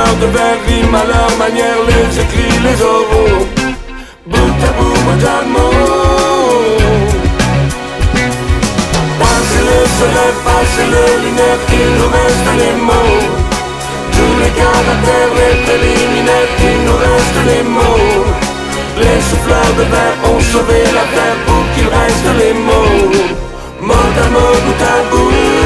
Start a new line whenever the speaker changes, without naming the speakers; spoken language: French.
souffleurs de verre riment à leur manière les écrits, les oraux. Bout à bout, mot à mot. Passez le soleil, passez le lunaire, il nous reste les mots. Tous les caractères, les préliminaires, il nous reste les mots. Les souffleurs de verre ont sauvé la terre pour qu'il reste les mots. Mot à mot, bout à bout.